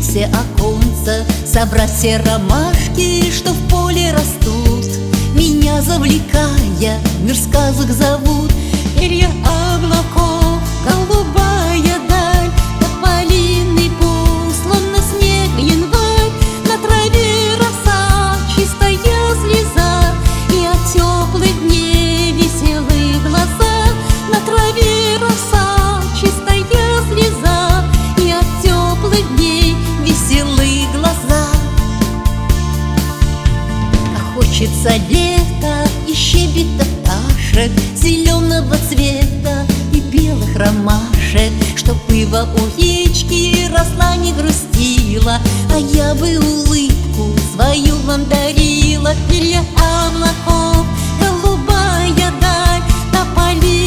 все оконца, собрать все ромашки, что в поле растут. Меня завлекая, мир сказок зовут. Перья облаков, голубая даль, тополиный пух, словно снег январь. На траве роса, чистая слеза, и от теплых дней веселые глаза. На траве роса, чистая слеза, и от теплых дней веселые глаза. А хочется лета и щебета пташек, зеленого цвета и белых ромашек, чтоб ива у речки росла, не грустила, а я бы улыбку свою вам дарила. Перья облаков, голубая даль, тополиный